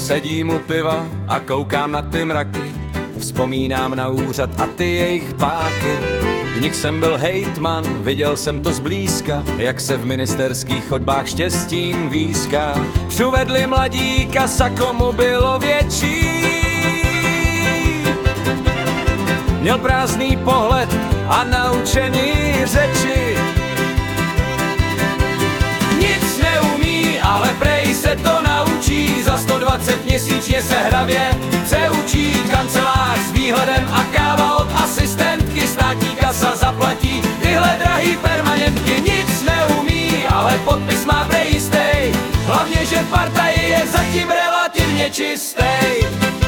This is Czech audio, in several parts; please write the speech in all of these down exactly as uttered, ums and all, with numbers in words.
Sedím u piva a koukám na ty mraky, vzpomínám na úřad a ty jejich páky. V nich jsem byl hejtman, viděl jsem to zblízka, jak se v ministerských chodbách štěstím výská. Přivedli mladíka, sako mu bylo větší. Měl prázdný pohled a naučený řeči. Nic neumí, ale prej se to naučí. Za sto dvacet měsíčně se hravě přeučí. Kancelář s výhledem a káva od asistentky, státní kasa zaplatí tyhle drahý permanentky. Nic neumí, ale podpis má prej jistej, hlavně že v partaji je zatím relativně čistej.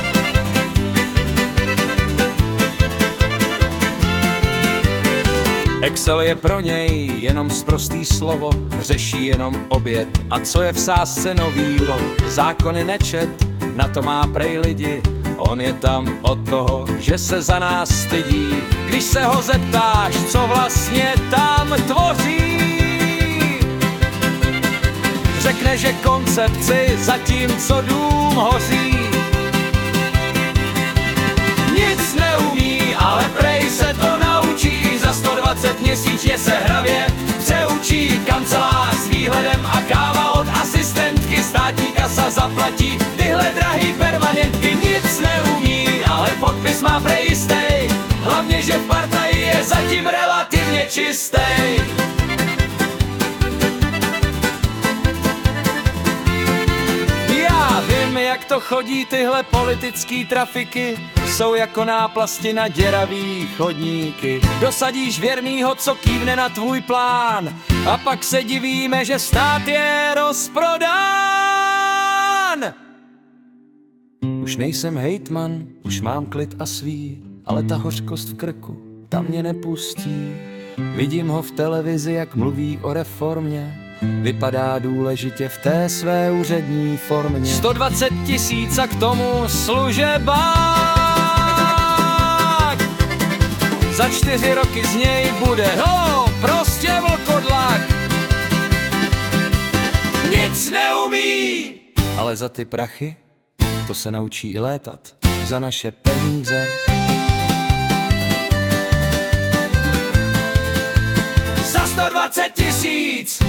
Excel je pro něj jenom sprostý slovo, řeší jenom oběd a co je v sázce novýho. Zákony nečet, na to má prej lidi, on je tam od toho, že se za nás stydí. Když se ho zeptáš, co vlastně tam tvoří, řekne, že koncepci zatímco dům hoří. Nic neumí, ale prej se to naučí. Za sto dvacet měsíčně se hravě přeučí. Kancelář s výhledem a káva od asistentky, státní kasa zaplatí tyhle drahý permanentky. Nic neumí, ale podpis má prej jistej, hlavně že v partaji je zatím relativně čistej. Já vím, jak to chodí, tyhle politický trafiky jsou jako náplasti na děravý chodníky. Dosadíš věrnýho, co kývne na tvůj plán, a pak se divíme, že stát je rozprodán. Už nejsem hejtman, už mám klid a svý, ale ta hořkost v krku, ta mě nepustí. Vidím ho v televizi, jak mluví o reformě, vypadá důležitě v té své úřední formě. sto dvacet tisíc a k tomu služebák. Za čtyři roky z něj bude, no, prostě vlkodlak. Nic neumí, ale za ty prachy, to se naučí i létat za naše peníze. Za sto dvacet tisíc